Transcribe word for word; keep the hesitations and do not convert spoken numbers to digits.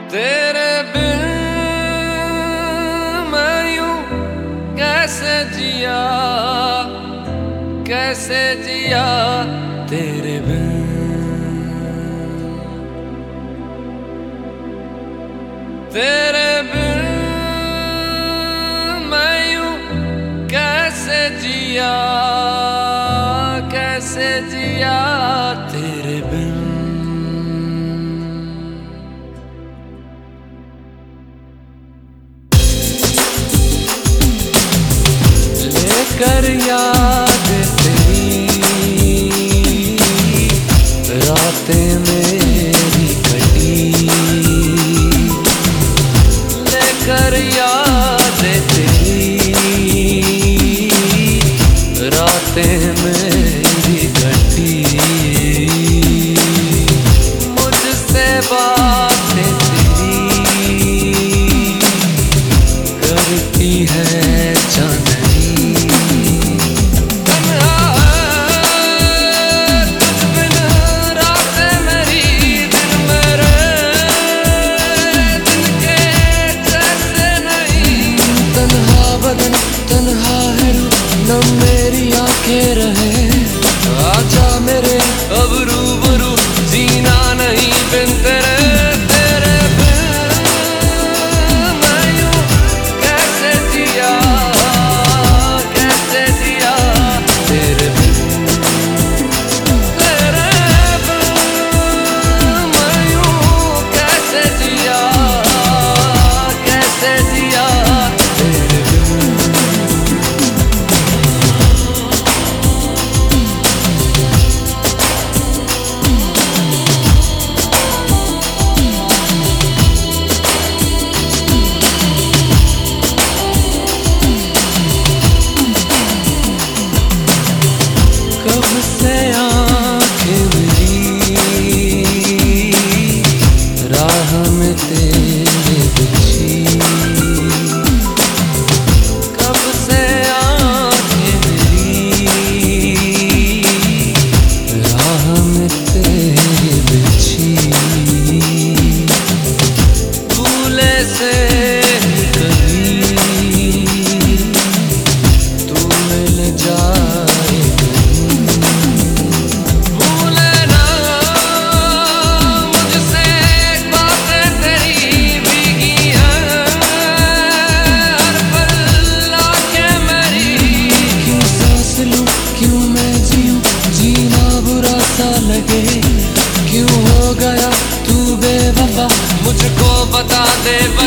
तेरे बिन मैं यूं कैसे जिया, कैसे जिया तेरे बिन। तेरे बिन मैं यूं कैसे जिया, कैसे जिया तेरे बिन। लेकर याद तेरी रातें मेरी कटी, लेकर याद तेरी रातें मेरी कटी। मुझसे बातें तेरी करती है चांदनी। तन्हा है न मेरी आंखें रहे, आजा मेरे अब रूबरू, जीना नहीं बिन तेरे। तेरे बिन मैं यूं कैसे जिया, कैसे जिया तेरे बिन। तेरे बिन मैं यूं कैसे जिया, कैसे जिया तेरे बिन। कब से आँखें मेरी राह में तेरे बिछी, कब से आँखें मेरी राह में तेरे बिछी। भूले से कभी तू मिल जाए, भूले ना मुझसे बातें तेरी भीगी हैं हर पल आँखें मेरी। क्यों सांस लूं, क्यों मैं जीऊं, जीना बुरा सा लगे। क्यों हो गया तू बेवफा, मुझको बता दे।